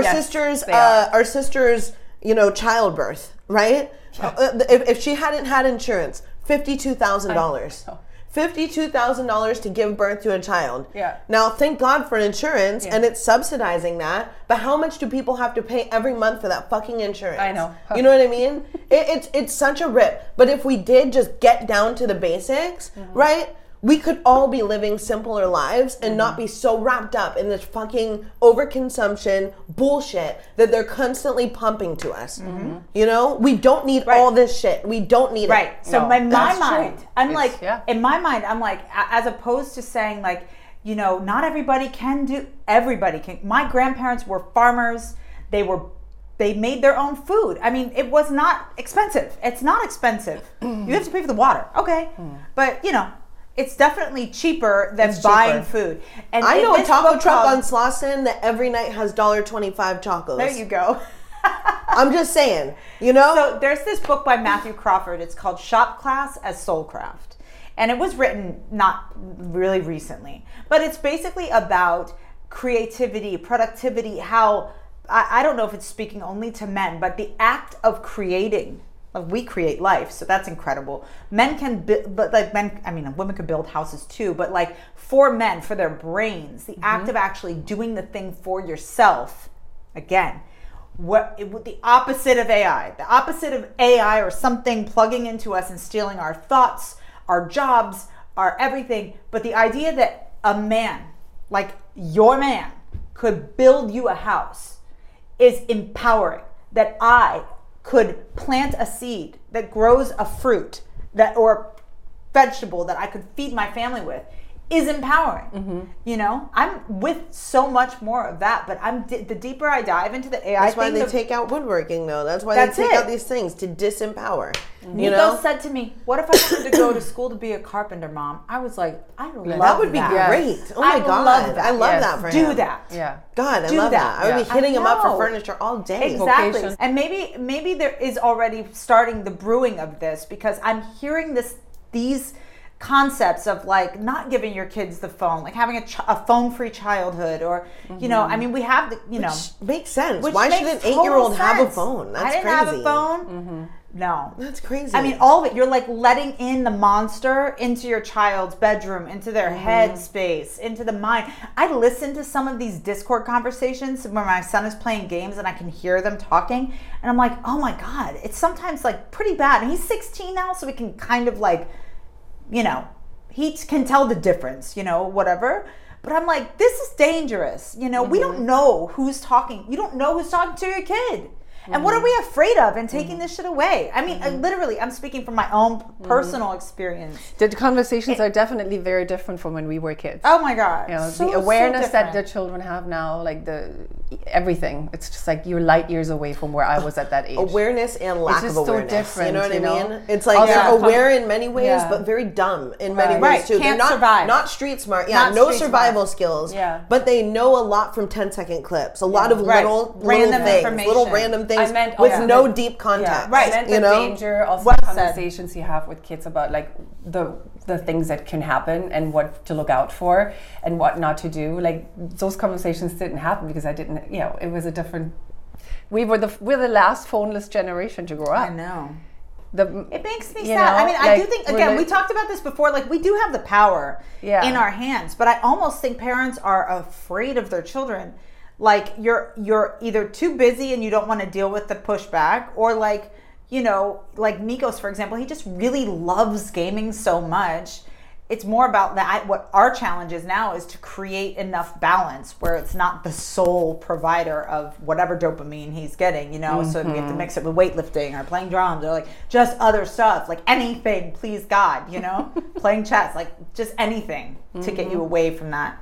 sisters, childbirth, right? If she hadn't had insurance, $52,000. $52,000 to give birth to a child. Yeah. Now, thank God for insurance, and it's subsidizing that. But how much do people have to pay every month for that fucking insurance? I know. You know what I mean? It's such a rip. But if we did just get down to the basics, right? We could all be living simpler lives and not be so wrapped up in this fucking overconsumption bullshit that they're constantly pumping to us. You know? We don't need all this shit. We don't need it. Right. So in my mind, in my mind, I'm like, as opposed to saying like, not everybody can everybody can. My grandparents were farmers. They made their own food. I mean, it was not expensive. It's not expensive. You have to pay for the water. Okay. But, it's definitely cheaper than buying food. And I know a taco truck on Slauson that every night has $1.25 tacos. There you go. I'm just saying, So there's this book by Matthew Crawford. It's called Shop Class as Soulcraft. And it was written not really recently. But it's basically about creativity, productivity, how, I don't know if it's speaking only to men, but the act of creating. Like, we create life, so that's incredible. Men can build, but like women could build houses too, but like for men, for their brains, the act of actually doing the thing for yourself, again, the opposite of AI or something plugging into us and stealing our thoughts, our jobs, are everything. But the idea that a man, like your man, could build you a house is empowering. That I could plant a seed that grows a fruit that or vegetable that I could feed my family with is empowering. You know, I'm with so much more of that, but the deeper I dive into the AI That's why thing, they take out woodworking, though. That's why That's they take it. out these things to disempower. You Nico know, said to me, "What if I wanted to go to school to be a carpenter, Mom?" I was like, "I love that. that would be great. Oh my I God, love that. I love Yes. that for Do him. that. Yeah. God, I Do love that. that. I would be Yeah. hitting him up for know. furniture all day. Exactly. Vocation. And maybe there is already starting the brewing of this, because I'm hearing these concepts of like not giving your kids the phone, like having a phone-free childhood, or you know, I mean, we have the, you know, Makes sense. which Why should makes an 8-year-old total have a sense. phone? That's I didn't crazy. have a phone. No. That's crazy. I mean, all of it. You're like letting in the monster into your child's bedroom, into their head space, into the mind. I listen to some of these Discord conversations where my son is playing games and I can hear them talking. And I'm like, oh my God, it's sometimes like pretty bad. And he's 16 now, so we can kind of like, you know, he can tell the difference, you know, whatever. But I'm like, this is dangerous. You know, we don't know who's talking. You don't know who's talking to your kid. And what are we afraid of in taking this shit away? I mean, literally, I'm speaking from my own personal experience. The conversations are definitely very different from when we were kids. Oh my God. You know, So, the awareness so that the different. children have now, like everything, it's just like you're light years away from where I was at that age. awareness and lack just of so awareness. different, you know what you I know? mean? It's like Also, they're com- aware in many ways, Yeah. but very dumb in many Right. ways Right, too. can't They're survive. not street smart. Yeah, Not no street survival smart. skills. Yeah. But they know a lot from 10-second clips. A lot of Right. little Random things, information. little random things I meant with also no the- deep context. Right. I meant You the know? danger of Well the said. conversations you have with kids about like the things that can happen and what to look out for and what not to do. Like those conversations didn't happen because I didn't, you know, it was a different. We're the last phoneless generation to grow up. I know. The, It makes me you sad. know, I mean, I do like, think, we're again, like- we talked about this before, like we do have the power Yeah. in our hands, but I almost think parents are afraid of their children. Like you're either too busy and you don't want to deal with the pushback, or like, you know, like Nikos, for example, he just really loves gaming so much. It's more about that. What our challenge is now is to create enough balance where it's not the sole provider of whatever dopamine he's getting, you know. So we have to mix it with weightlifting or playing drums or like just other stuff, like anything, please God, you know, playing chess, like just anything to get you away from that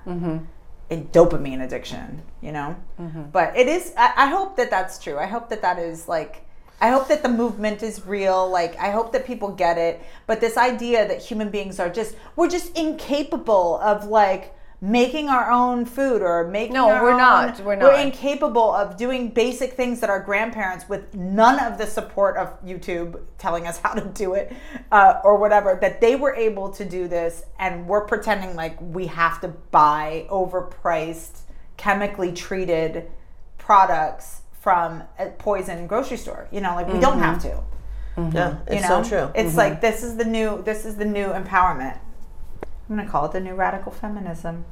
dopamine addiction, you know. But it is. I hope that that's true. I hope that is like. I hope that the movement is real. Like, I hope that people get it. But this idea that human beings are we're just incapable of like making our own food or making No, our we're own. not. We're not. We're incapable of doing basic things that our grandparents, with none of the support of YouTube telling us how to do it or whatever, that they were able to do this, and we're pretending like we have to buy overpriced, chemically treated products from a poison grocery store. You know, like we don't have to. Yeah, it's You know? so true. It's like this is the new empowerment. I'm gonna call it the new radical feminism.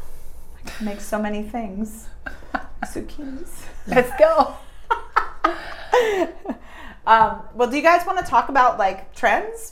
I can make so many things. Zucchinis. let's go. Well, do you guys want to talk about like trends?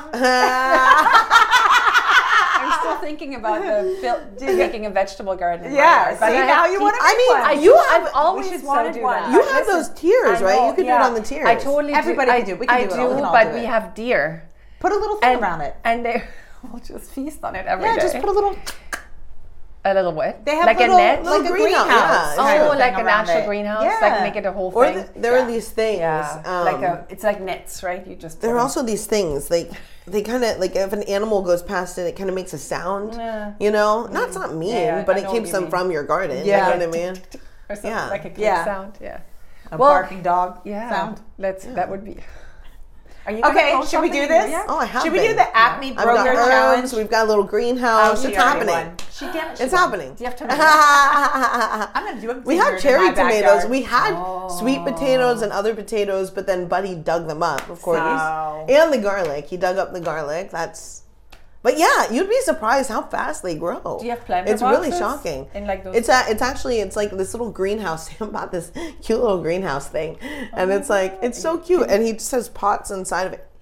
I'm still thinking about making a vegetable garden. in my Yeah, yard, but see, I now have you to- want to I make mean, one. I've always should so wanted do one. that. You But have listen, those tiers, I right? know, You could yeah. do it on the tiers. I totally Everybody do. can do. We can do it all. We can all but do we it. have deer. Put a little thing around it. And they will just feast on it every day. Yeah, just put a little what? They have like little, a net? like a greenhouse, greenhouse. yeah. kind of Oh, thing like a around natural it. greenhouse? Yeah. Like make it a whole Or thing? there are these things. It's like nets, right? You just There are also these things like they kind of like if an animal goes past it, it kind of makes a sound. Yeah. You know, no, it's not mean, Yeah, but I it know what keeps you them mean. from your garden. Yeah. You know what I mean? or something yeah. like a click Yeah. sound. Yeah. A Well, barking dog Yeah. sound. That would be. Are you gonna Okay, post should we something do in this? here? Oh, I have Should we do been. the Acme I've got Broker herbs. Challenge? We've got a little greenhouse. she It's already happening. won. She damn it. It's happening. Do you have to? I'm gonna do it. We have cherry tomatoes. We had sweet potatoes and other potatoes, but then Buddy dug them up, of course. So- And the garlic. He dug up the garlic. But yeah, you'd be surprised how fast they grow. Do you have planter It's really boxes? shocking. In like those- It's like this little greenhouse. Sam bought this cute little greenhouse thing, and it's so cute. And he just has pots inside of it.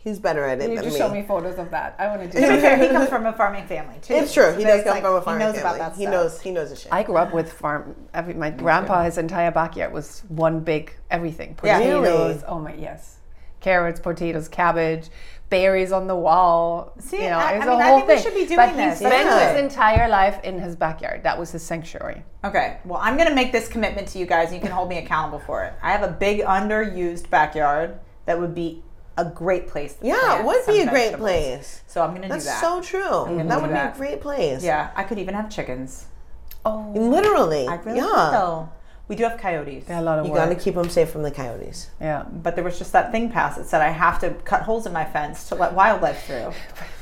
He's better at it You than need to me. show me photos of that. I want to do To be that. fair, he comes from a farming family too. It's true. So He does there's, come like, from a farming He knows family. about that He stuff. knows his shit. I grew up with farm. My grandpa, his entire backyard was one big everything. Yeah. Potatoes. Really? Oh my yes, carrots, potatoes, cabbage, berries on the wall. See, you know, I it's mean, a I whole think we thing. should be doing but this. he spent Yeah. his entire life in his backyard. That was his sanctuary. Okay, well, I'm going to make this commitment to you guys, and you can hold me accountable for it. I have a big underused backyard that would be a great place to Yeah, plant it would some be a great vegetables. place. So I'm going to do That's that. so true. gonna That do would be that. a great place. Yeah, I could even have chickens. Oh, Literally. I really yeah. will. We do have coyotes. a lot of You work. got to keep them safe from the coyotes. Yeah. But there was just that thing passed that said I have to cut holes in my fence to let wildlife through.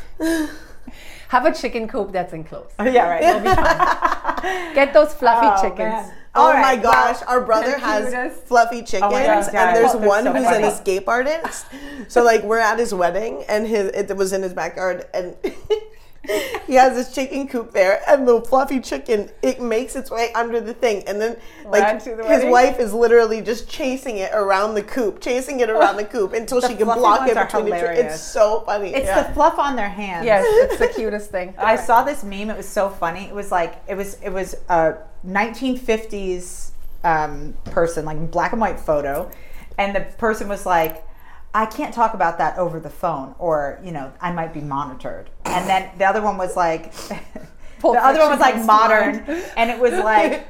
Have a chicken coop that's enclosed. Yeah, right. We'll be fine. Get those fluffy Oh, chickens. man. Oh All my right, well, gosh, our brother they're has cutest. fluffy chickens, my gosh, yeah, and there's they're one so who's funny. an escape artist. So like we're at his wedding, and it was in his backyard, and he has this chicken coop there, and the fluffy chicken it makes its way under the thing, and then Ran like to the his wedding? wife is literally just chasing it around the coop until The she can fluffy block ones it are between the trees. hilarious. It's so funny. It's Yeah. the fluff on their hands. Yes, it's the cutest thing. I saw this meme. It was so funny. It was like it was a 1950s person, like black and white photo, and the person was like, "I can't talk about that over the phone, or I might be monitored." And then the other one was like, Pulp the other one was like Fiction modern, and it was like.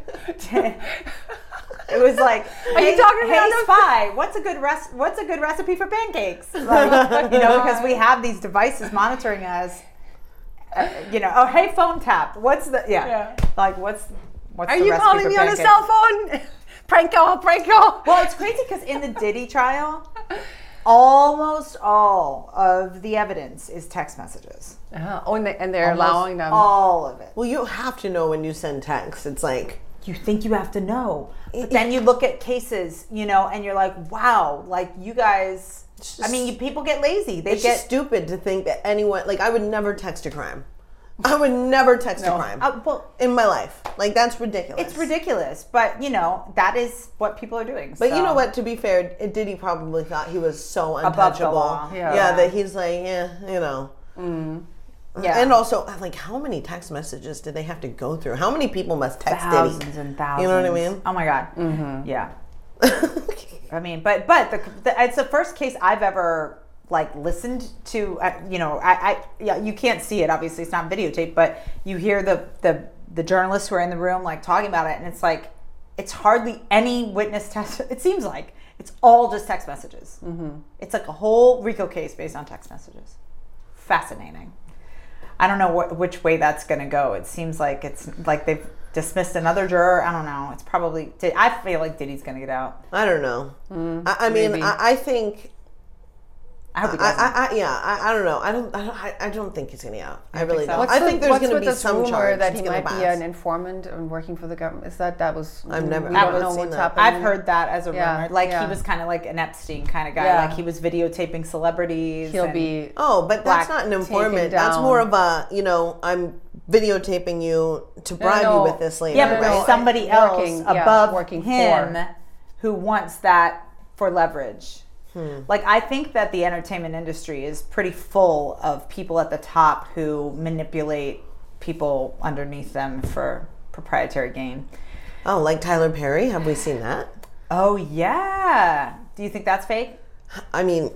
It was like, Are you talking hey, about the- spy, what's a good recipe for pancakes? Like, because we have these devices monitoring us. Oh, hey, phone tap. What's the like what's Are the you recipe calling for me on a pancakes? cell phone? Prank call, prank call. Well, it's crazy because in the Diddy trial, almost all of the evidence is text messages. Oh, and they're allowing them. All of it. Well, you have to know when you send text. It's like You think you have to know, but then you look at cases, and you're like, wow, like you guys. People get lazy. They it's get just stupid to think that anyone like I would never text a crime. I would never text a crime well, in my life. Like that's ridiculous. it's ridiculous, but that is what people are doing. But so. you know what? To be fair, Diddy probably thought he was so Above the untouchable. law. Yeah. That he's like, Yeah. And also, like, how many text messages did they have to go through? How many people must text thousands Diddy? and thousands. You know what I mean? Oh my god. Mm-hmm. Yeah. But it's the first case I've ever like listened to. You can't see it. Obviously, it's not videotaped, but you hear the journalists who are in the room like talking about it, and it's like it's hardly any witness test. It seems like it's all just text messages. Mm-hmm. It's like a whole RICO case based on text messages. Fascinating. I don't know which way that's going to go. It seems like it's like they've dismissed another juror. I don't know. It's probably. I feel like Diddy's going to get out. I don't know. I mean, maybe. I think. I hope he doesn't. I don't know. I don't think he's gonna get out. I really so? don't. I think there's what's gonna with be this some rumor charge that that's he gonna might be pass. an informant and working for the government. Is that was? I've never- We I don't haven't know seen what's that. happening. I've heard that as a Yeah, rumor. Like yeah. he was kind of like an Epstein kind of guy. Yeah. Like he was videotaping celebrities. He'll and- be. Oh, but that's Black not an taken informant. That's down. more of a, I'm videotaping you to bribe no. you with this later. Yeah, but No, there's no, somebody else working- yeah, above working him for. who wants that for leverage. Like I think that the entertainment industry is pretty full of people at the top who manipulate people underneath them for proprietary gain. Oh, like Tyler Perry? Have we seen that? Oh yeah. Do you think that's fake? I mean,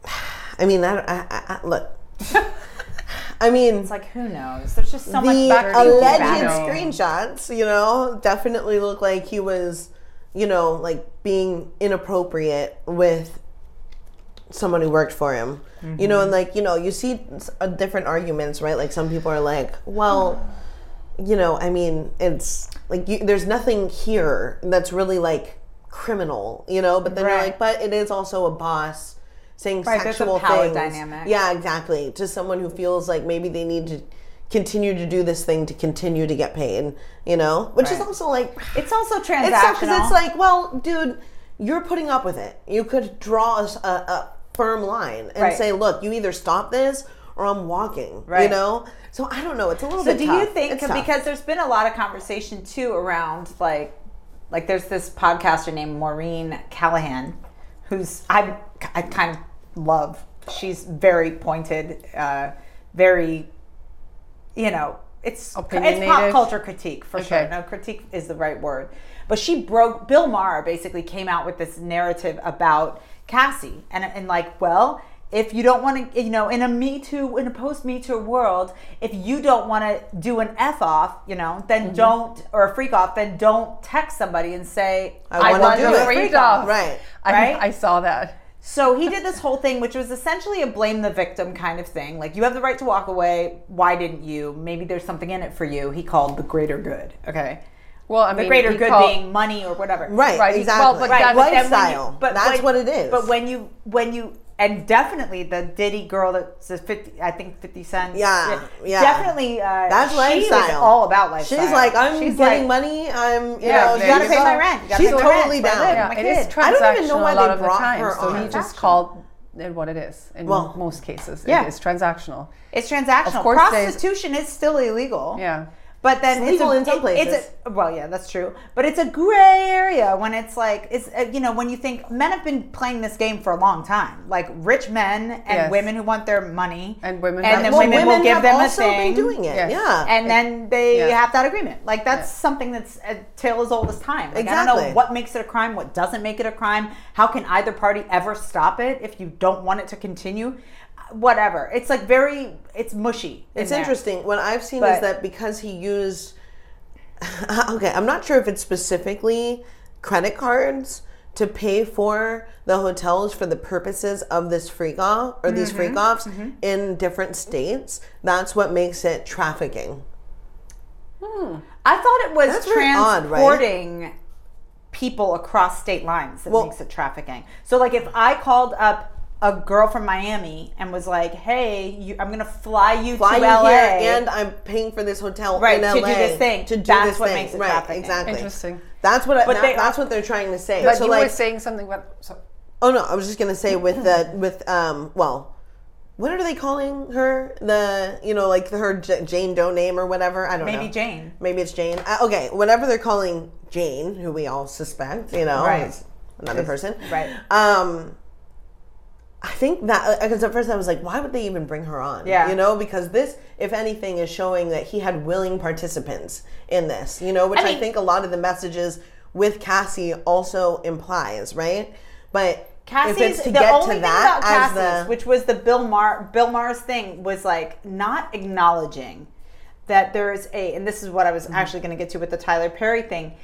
look. I mean, It's like who knows? There's just so much the back alleged back. screenshots, definitely look like he was, like being inappropriate with someone who worked for him. And you see different arguments, right? Like some people are like, well, it's like there's nothing here that's really like criminal, but then you're Right. like, but it is also a boss saying Right, there's a sexual power things. dynamic. Yeah, exactly. To someone who feels like maybe they need to continue to do this thing to continue to get paid, which is Right. also like It's also it's transactional. tough because it's like, well, dude, you're putting up with it. You could draw a firm line and Right. say, look, you either stop this or I'm walking. Right. So I don't know. It's a little So bit do tough. you think, It's tough. because there's been a lot of conversation too around like there's this podcaster named Maureen Callahan who's I kind of love she's very pointed, very, it's pop Opinionated. culture critique for sure. No, critique is the right word. But Bill Maher basically came out with this narrative about Cassie and like, well, if you don't want to, in a post Me Too world, if you don't want to do an F off, then don't, or a freak off, then don't text somebody and say, I want to do a freak off. Right. I saw that. So he did this whole thing, which was essentially a blame the victim kind of thing. Like, you have the right to walk away. Why didn't you? Maybe there's something in it for you. He called the greater good. Okay. Well, I mean, the greater good being money or whatever. Right. Exactly. Well, but right. Lifestyle. That's what it is. But when you and definitely the Diddy girl that says 50, I think 50 Cent. Yeah. Definitely. That's she lifestyle. was all about lifestyle. She's like, I'm getting money. I'm, you know, you gotta pay my rent. She's totally down. Yeah, it is transactional I don't even know why a lot they of the brought time. her So on. he just called it what it is in most cases. Yeah. It is transactional. It's transactional. Of course, prostitution is still illegal. Yeah. But then It's legal in some places. Well, yeah, that's true. But it's a gray area when it's like, when you think men have been playing this game for a long time, like rich men and women who want their money, and women, and then women will give them a thing, been doing it, Yes. and then they have that agreement. Like that's something that's a tale as old as time. Like, I don't Exactly. know what makes it a crime, what doesn't make it a crime. How can either party ever stop it if you don't want it to continue? Whatever. It's like it's mushy. It's interesting. What I've seen is that because he used, I'm not sure if it's specifically credit cards to pay for the hotels for the purposes of this freak off or these freak offs in different states. That's what makes it trafficking. I thought it was That's very odd, right? transporting people across state lines that makes it trafficking. So, like, if I called up a girl from Miami and was like, "Hey, I'm going to fly you to LA, here, and I'm paying for this hotel in LA to do this thing." That's what makes it right? trafficking. Exactly. Interesting. That's what. That's what they're trying to say. But so you like, were saying something about. Oh no, I was just gonna say with what are they calling her? Her Jane Doe name or whatever. I don't know. Maybe Jane. Maybe it's Jane. Okay, whatever they're calling Jane, who we all suspect, Right. is another person. Right. I think that because at first I was like, why would they even bring her on? Yeah. Because this, if anything, is showing that he had willing participants in this. Which I think a lot of the messages with Cassie also implies, right? But Cassie's, if it's to the get only to thing that about as Cassie's, which was the Bill Maher's thing, was like not acknowledging that there is and this is what I was actually going to get to with the Tyler Perry thing,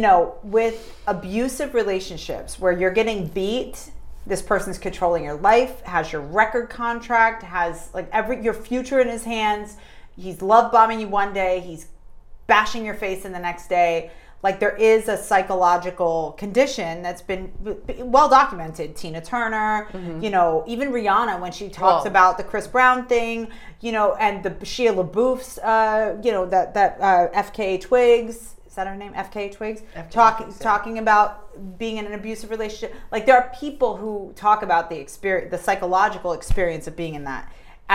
with abusive relationships where you're getting beat, this person's controlling your life, has your record contract, has like your future in his hands. He's love bombing you one day, he's bashing your face in the next day. Like, there is a psychological condition that's been well documented. Tina Turner, even Rihanna, when she talks about the Chris Brown thing, and the Shia LaBeouf's, that FKA Twigs. Is that her name? FKA Twigs? Talking about being in an abusive relationship. Like, there are people who talk about the experience, the psychological experience of being in that.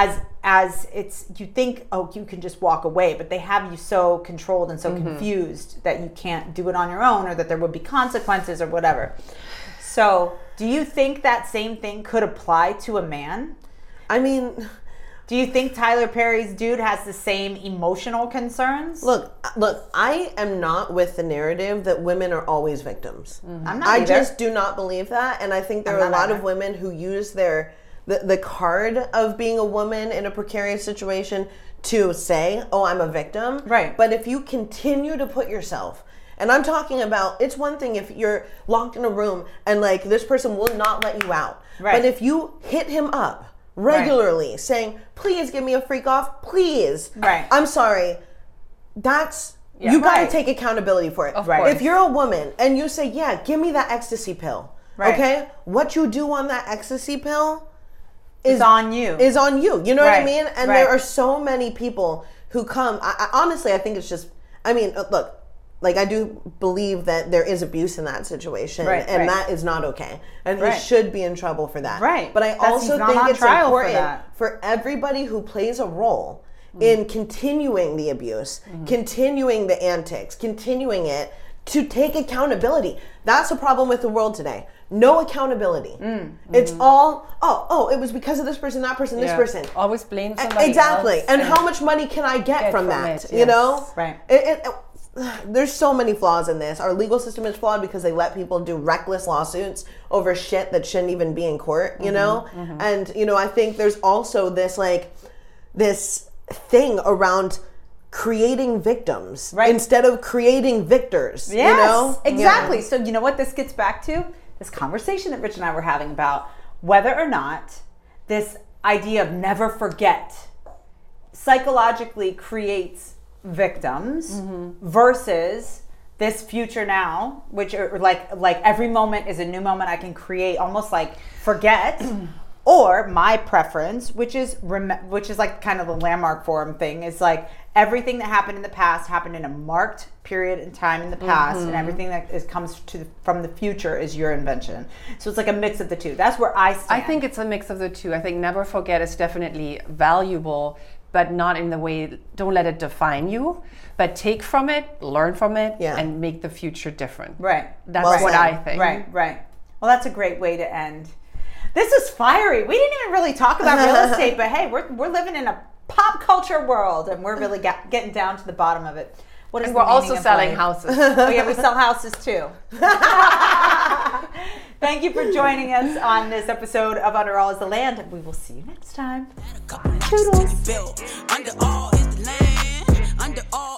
As it's, you think, you can just walk away, but they have you so controlled and so confused that you can't do it on your own, or that there would be consequences or whatever. So, do you think that same thing could apply to a man? I mean, do you think Tyler Perry's dude has the same emotional concerns? Look, I am not with the narrative that women are always victims. I'm not I either. just do not believe that, and I think there are a lot of women who use the card of being a woman in a precarious situation to say, oh, I'm a victim. Right. But if you continue to put yourself, and I'm talking about, it's one thing if you're locked in a room and like this person will not let you out. Right. But if you hit him up regularly saying, please give me a freak off, please. Right. I'm sorry. That's, you got to take accountability for it. Of course. If you're a woman and you say, yeah, give me that ecstasy pill. Right. Okay? What you do on that ecstasy pill is on you. Is on you. You know what I Right. mean? And there are so many people who come. I honestly, I think it's just, look, like I do believe that there is abuse in that situation. Right, and right. that is not okay. And Right. he should be in trouble for that. Right. But I also he's not think on it's trial for important that. for everybody who plays a role in continuing the abuse, continuing the antics, continuing it, to take accountability. That's a problem with the world today. no accountability. It's all, it was because of this person, that person, this person. Always blame somebody Exactly. else. And how much money can I get from that? You know? Right. There's so many flaws in this. Our legal system is flawed because they let people do reckless lawsuits over shit that shouldn't even be in court, you know? And, you know, I think there's also this, like, this thing around creating victims instead of creating victors, Yes, you know? exactly. So you know what this gets back to? This conversation that Rich and I were having about whether or not this idea of never forget psychologically creates victims versus this future now, which are like every moment is a new moment I can create, almost like forget. Or my preference, which is like kind of the landmark forum thing, is like everything that happened in the past happened in a marked period in time in the past, and everything that comes from the future is your invention. So it's like a mix of the two. That's where I stand. I think it's a mix of the two. I think never forget is definitely valuable, but not in the way, don't let it define you, but take from it, learn from it, and make the future different. Right. That's what I think. Right. Well, that's a great way to end. This is fiery. We didn't even really talk about real estate, but hey, we're living in a pop culture world, and we're really getting down to the bottom of it. What is And the we're also meaning of selling life? houses. Oh yeah, we sell houses too. Thank you for joining us on this episode of Under All Is the Land, and we will see you next time. Toodles. Under all is the land. Under all